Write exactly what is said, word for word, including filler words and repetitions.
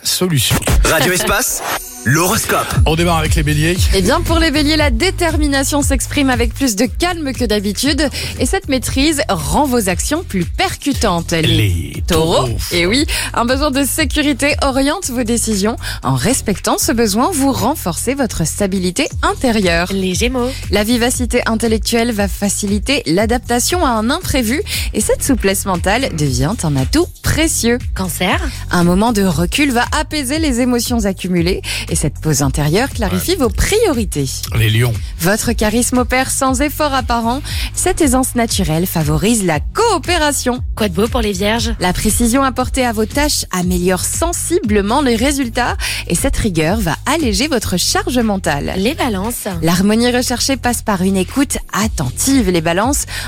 solution. Radio Espace, l'horoscope. On démarre avec les béliers. Eh bien, pour les béliers, la détermination s'exprime avec plus de calme que d'habitude. Et cette maîtrise rend vos actions plus percutantes. Les taureaux. Et oui, un besoin de sécurité oriente vos décisions. En respectant ce besoin, vous renforcez votre stabilité intérieure. Les Gémeaux. La vivacité intellectuelle va faciliter l'adaptation à un imprévu. Et cette souplesse mentale devient un atout précieux. Cancer. Un moment de recul va apaiser les émotions accumulées. Et cette pause intérieure clarifie vos priorités. Les lions. Votre charisme opère sans effort apparent. Cette aisance naturelle favorise la coopération. Quoi de beau pour les Vierges? La précision apportée à vos tâches améliore sensiblement les résultats et cette rigueur va alléger votre charge mentale. Les Balances. L'harmonie recherchée passe par une écoute attentive. Les balances,